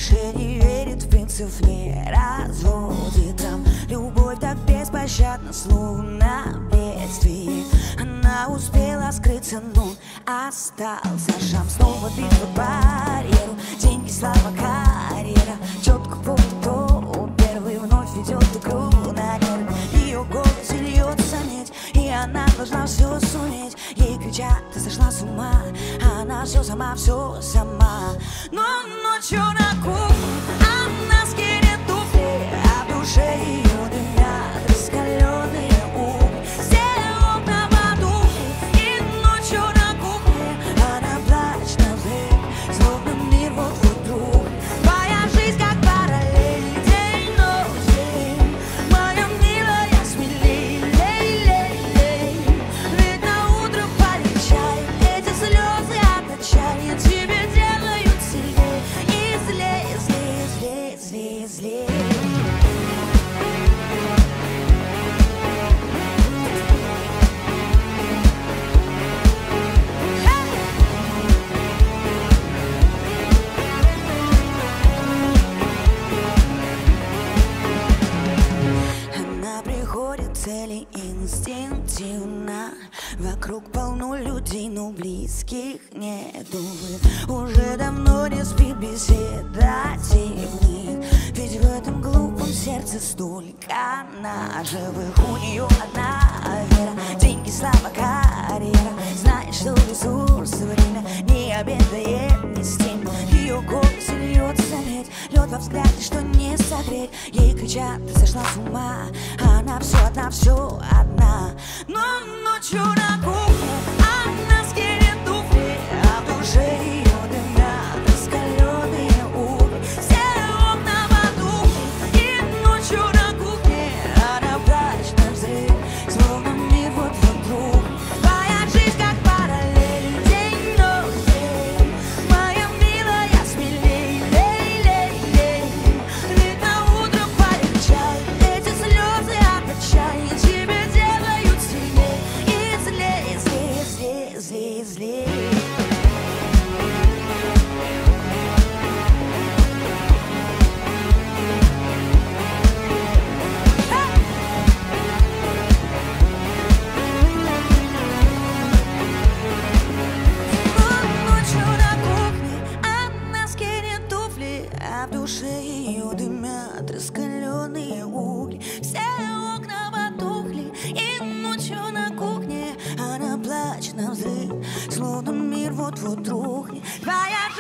душе не верит в принцип, не разводит там. Любовь так беспощадна, словно бедствие. Она успела скрыться, но остался шанс. Снова битва по барьеру, деньги, слава, карьера. Четко помню, кто первый вновь ведет игру на нервы. Ее голос льется медь, и она должна все суметь. Ей кричат, ты сошла с ума, а она все сама, все сама. Но ночью на кухне она скинет туфли, а в душе ее дымят раскаленные угли. Все окна потухли, и ночью на кухне она плачет на взрыв, словно мир вот-вот рухнет. Твоя жизнь как параллель, день-ночь, день. Моя милая, смелей, лей-лей-лей. Ведь на утро полегчает, эти слезы от отчаяния тебе делают сильней. И злей, злей, злей, злей, злей. Она приходит к цели инстинктивно. Вокруг полно людей, но близких нету. Уже давно не спит беседа тихнет. Ведь в этом глупом сердце столько наживых. У нее одна вера, деньги, слава, карьера. Знает, что ресурс, время не обедает ни с тем. Ее голос льется медь, лед во взгляде, что не согреть. Ей кричат, ты сошла с ума, а она все одна. Но ночью на кухне она скинет туфли, а в душе ее дымят раскаленные угли. Все окна потухли, и ночью на кухне она плачет на взрыв, словно мир вот-вот рухнет. Твоя жизнь как параллель, день-ночь, день. Моя милая, смелей, лей-лей-лей. Ведь на утро полегчает, эти слезы от отчаяния тебе делают сильней. И злей, злей, злей, злей, злей. Ночью на кухне она скинет туфли, а в душе ее дымят раскаленные угли. Все окна потухли, и ночью на кухне она плачет на взрыв, словно мир вот-вот рухнет. Твоя